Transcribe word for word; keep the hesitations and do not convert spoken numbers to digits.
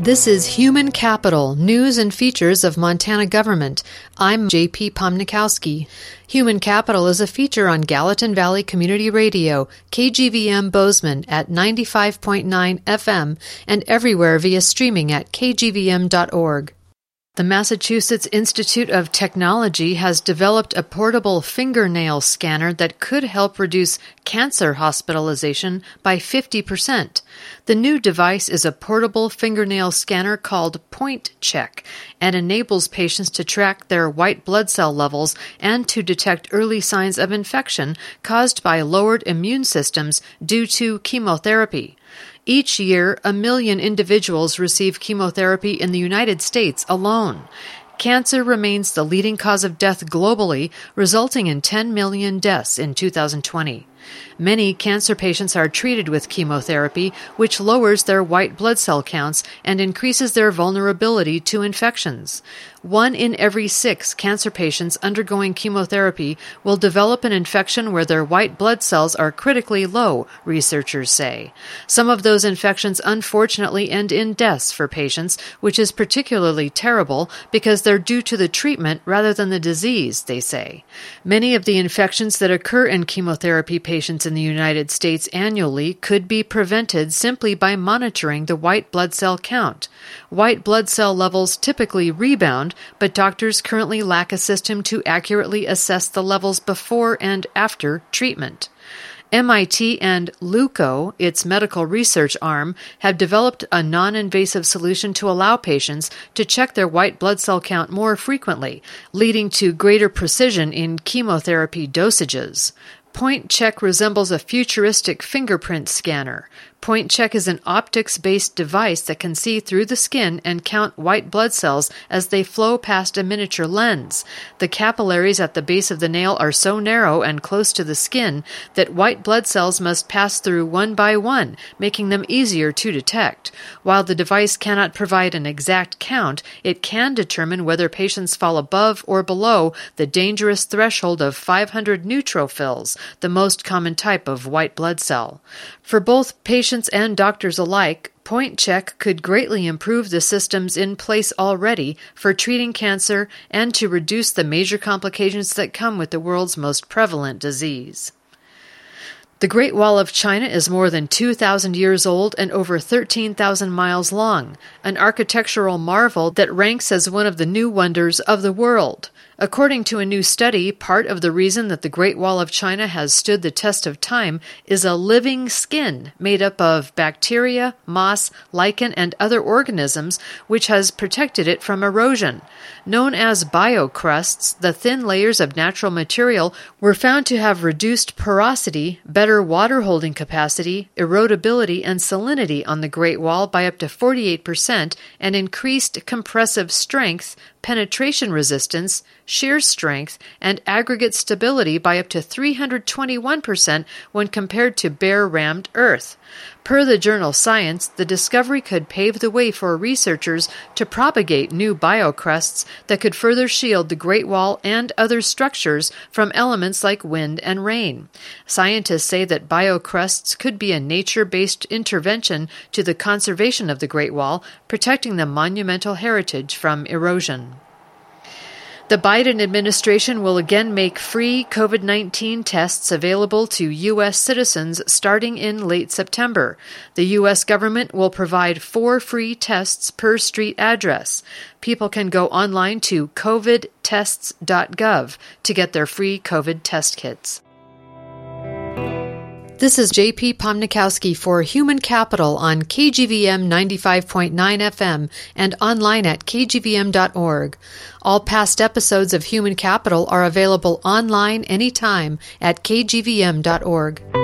This is Human Capital, News and Features of Montana Government. I'm J P Pomnikowski. Human Capital is a feature on Gallatin Valley Community Radio, K G V M Bozeman at ninety-five point nine F M, and everywhere via streaming at k g v m dot org. The Massachusetts Institute of Technology has developed a portable fingernail scanner that could help reduce cancer hospitalization by fifty percent. The new device is a portable fingernail scanner called PointCheck and enables patients to track their white blood cell levels and to detect early signs of infection caused by lowered immune systems due to chemotherapy. Each year, a million individuals receive chemotherapy in the United States alone. Cancer remains the leading cause of death globally, resulting in ten million deaths in two thousand twenty. Many cancer patients are treated with chemotherapy, which lowers their white blood cell counts and increases their vulnerability to infections. One in every six cancer patients undergoing chemotherapy will develop an infection where their white blood cells are critically low, researchers say. Some of those infections unfortunately end in deaths for patients, which is particularly terrible because they're due to the treatment rather than the disease, they say. Many of the infections that occur in chemotherapy patients in the United States annually could be prevented simply by monitoring the white blood cell count. White blood cell levels typically rebound, but doctors currently lack a system to accurately assess the levels before and after treatment. M I T and LUCO, its medical research arm, have developed a non-invasive solution to allow patients to check their white blood cell count more frequently, leading to greater precision in chemotherapy dosages. PointCheck resembles a futuristic fingerprint scanner. PointCheck is an optics-based device that can see through the skin and count white blood cells as they flow past a miniature lens. The capillaries at the base of the nail are so narrow and close to the skin that white blood cells must pass through one by one, making them easier to detect. While the device cannot provide an exact count, it can determine whether patients fall above or below the dangerous threshold of five hundred neutrophils, the most common type of white blood cell. For both patients and doctors alike, PointCheck could greatly improve the systems in place already for treating cancer and to reduce the major complications that come with the world's most prevalent disease. The Great Wall of China is more than two thousand years old and over thirteen thousand miles long, an architectural marvel that ranks as one of the new wonders of the world. According to a new study, part of the reason that the Great Wall of China has stood the test of time is a living skin made up of bacteria, moss, lichen, and other organisms, which has protected it from erosion. Known as biocrusts, the thin layers of natural material were found to have reduced porosity, better water-holding capacity, erodibility, and salinity on the Great Wall by up to forty-eight percent, and increased compressive strength, penetration resistance, shear strength, and aggregate stability by up to three hundred twenty-one percent when compared to bare rammed earth. Per the journal Science, the discovery could pave the way for researchers to propagate new biocrusts that could further shield the Great Wall and other structures from elements like wind and rain. Scientists say that biocrusts could be a nature-based intervention to the conservation of the Great Wall, protecting the monumental heritage from erosion. The Biden administration will again make free COVID nineteen tests available to U S citizens starting in late September. The U S government will provide four free tests per street address. People can go online to covid tests dot gov to get their free COVID test kits. This is J P Pomnikowski for Human Capital on K G V M ninety-five point nine F M and online at k g v m dot org. All past episodes of Human Capital are available online anytime at k g v m dot org.